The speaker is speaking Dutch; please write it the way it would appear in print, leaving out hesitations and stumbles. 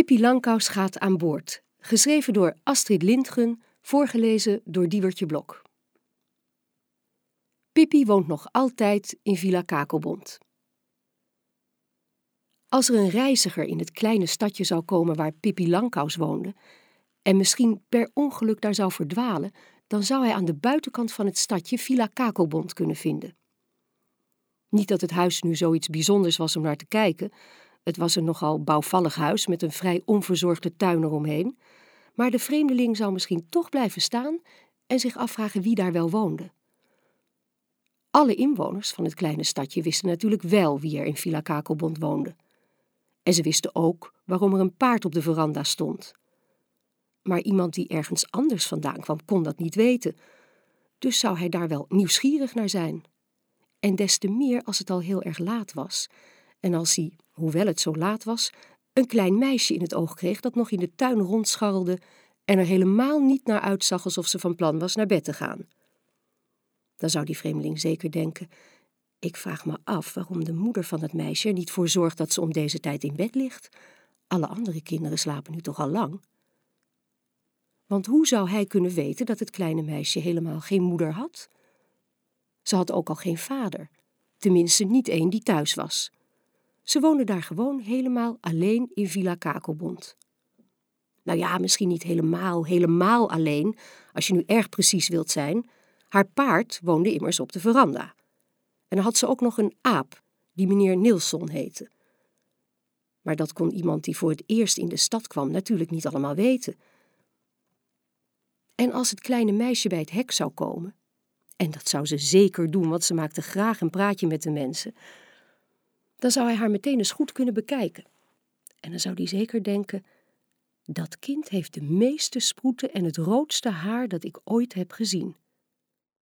Pippi Langkous gaat aan boord. Geschreven door Astrid Lindgren, voorgelezen door Diewertje Blok. Pippi woont nog altijd in Villa Kakelbont. Als er een reiziger in het kleine stadje zou komen waar Pippi Langkous woonde en misschien per ongeluk daar zou verdwalen, dan zou hij aan de buitenkant van het stadje Villa Kakelbont kunnen vinden. Niet dat het huis nu zoiets bijzonders was om naar te kijken. Het was een nogal bouwvallig huis met een vrij onverzorgde tuin eromheen. Maar de vreemdeling zou misschien toch blijven staan en zich afvragen wie daar wel woonde. Alle inwoners van het kleine stadje wisten natuurlijk wel wie er in Villa Kakelbont woonde. En ze wisten ook waarom er een paard op de veranda stond. Maar iemand die ergens anders vandaan kwam, kon dat niet weten. Dus zou hij daar wel nieuwsgierig naar zijn. En des te meer als het al heel erg laat was. En als hij, hoewel het zo laat was, een klein meisje in het oog kreeg dat nog in de tuin rondscharrelde en er helemaal niet naar uitzag alsof ze van plan was naar bed te gaan. Dan zou die vreemdeling zeker denken: ik vraag me af waarom de moeder van het meisje er niet voor zorgt dat ze om deze tijd in bed ligt. Alle andere kinderen slapen nu toch al lang. Want hoe zou hij kunnen weten dat het kleine meisje helemaal geen moeder had? Ze had ook al geen vader, tenminste niet één die thuis was. Ze woonde daar gewoon helemaal alleen in Villa Kakelbont. Nou ja, misschien niet helemaal alleen, als je nu erg precies wilt zijn. Haar paard woonde immers op de veranda. En dan had ze ook nog een aap, die meneer Nilsson heette. Maar dat kon iemand die voor het eerst in de stad kwam natuurlijk niet allemaal weten. En als het kleine meisje bij het hek zou komen, en dat zou ze zeker doen, want ze maakte graag een praatje met de mensen, dan zou hij haar meteen eens goed kunnen bekijken. En dan zou hij zeker denken: dat kind heeft de meeste sproeten en het roodste haar dat ik ooit heb gezien.